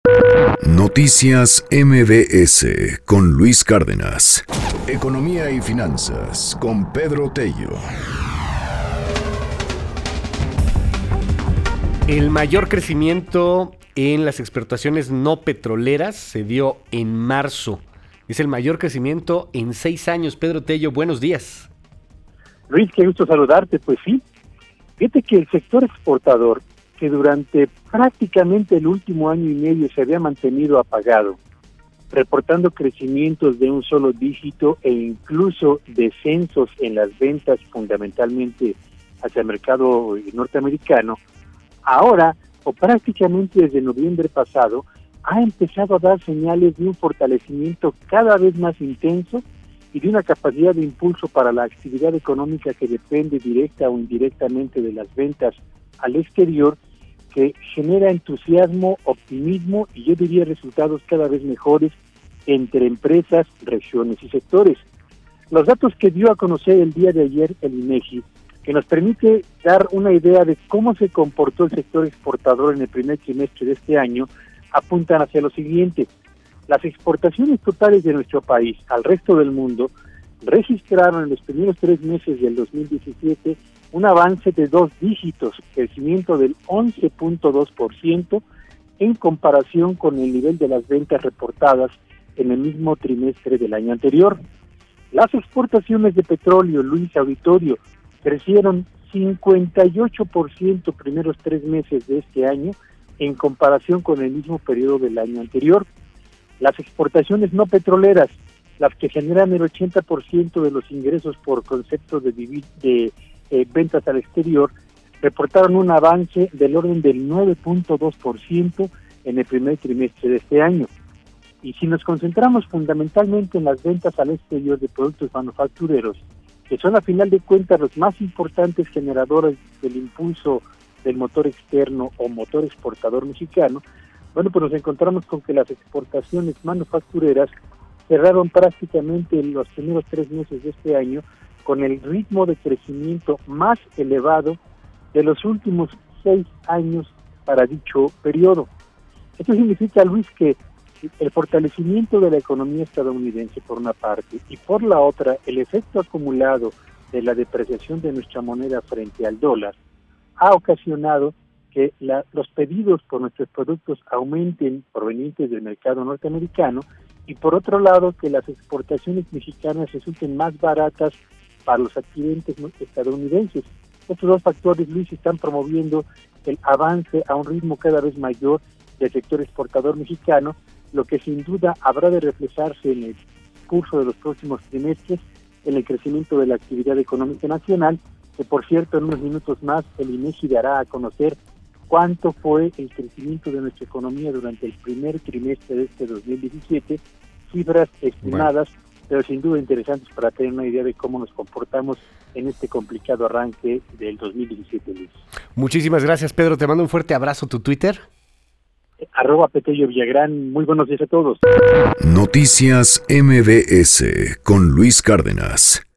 Noticias MBS con Luis Cárdenas. Economía y finanzas con Pedro Tello. El mayor crecimiento en las exportaciones no petroleras se dio en marzo. Es el mayor crecimiento en 6 años. Pedro Tello, buenos días. Luis, qué gusto saludarte. Pues sí, fíjate que el sector exportador, que durante prácticamente el último año y medio se había mantenido apagado, reportando crecimientos de un solo dígito e incluso descensos en las ventas fundamentalmente hacia el mercado norteamericano, ahora, o prácticamente desde noviembre pasado, ha empezado a dar señales de un fortalecimiento cada vez más intenso y de una capacidad de impulso para la actividad económica que depende directa o indirectamente de las ventas al exterior, que genera entusiasmo, optimismo y yo diría resultados cada vez mejores entre empresas, regiones y sectores. Los datos que dio a conocer el día de ayer el INEGI, que nos permite dar una idea de cómo se comportó el sector exportador en el primer trimestre de este año, apuntan hacia lo siguiente. Las exportaciones totales de nuestro país al resto del mundo registraron en los primeros 3 meses del 2017 un avance de 2 dígitos, crecimiento del 11.2% en comparación con el nivel de las ventas reportadas en el mismo trimestre del año anterior. Las exportaciones de petróleo, Luis Auditorio, crecieron 58% primeros 3 meses de este año en comparación con el mismo periodo del año anterior. Las exportaciones no petroleras, las que generan el 80% de los ingresos por concepto de ventas al exterior, reportaron un avance del orden del 9.2% en el primer trimestre de este año. Y si nos concentramos fundamentalmente en las ventas al exterior de productos manufactureros, que son a final de cuentas los más importantes generadores del impulso del motor externo o motor exportador mexicano, bueno, pues nos encontramos con que las exportaciones manufactureras cerraron prácticamente en los primeros 3 meses de este año con el ritmo de crecimiento más elevado de los últimos 6 años para dicho periodo. Esto significa, Luis, que el fortalecimiento de la economía estadounidense por una parte y por la otra el efecto acumulado de la depreciación de nuestra moneda frente al dólar ha ocasionado que los pedidos por nuestros productos aumenten provenientes del mercado norteamericano y por otro lado que las exportaciones mexicanas resulten más baratas para los adquirentes estadounidenses. Estos 2 factores, Luis, están promoviendo el avance a un ritmo cada vez mayor del sector exportador mexicano, lo que sin duda habrá de reflejarse en el curso de los próximos trimestres en el crecimiento de la actividad económica nacional, que por cierto en unos minutos más el INEGI dará a conocer cuánto fue el crecimiento de nuestra economía durante el primer trimestre de este 2017, cifras estimadas, pero sin duda interesantes para tener una idea de cómo nos comportamos en este complicado arranque del 2017, Luis. Muchísimas gracias, Pedro. Te mando un fuerte abrazo. ¿Tu Twitter? @Petello Villagrán. Muy buenos días a todos. Noticias MBS con Luis Cárdenas.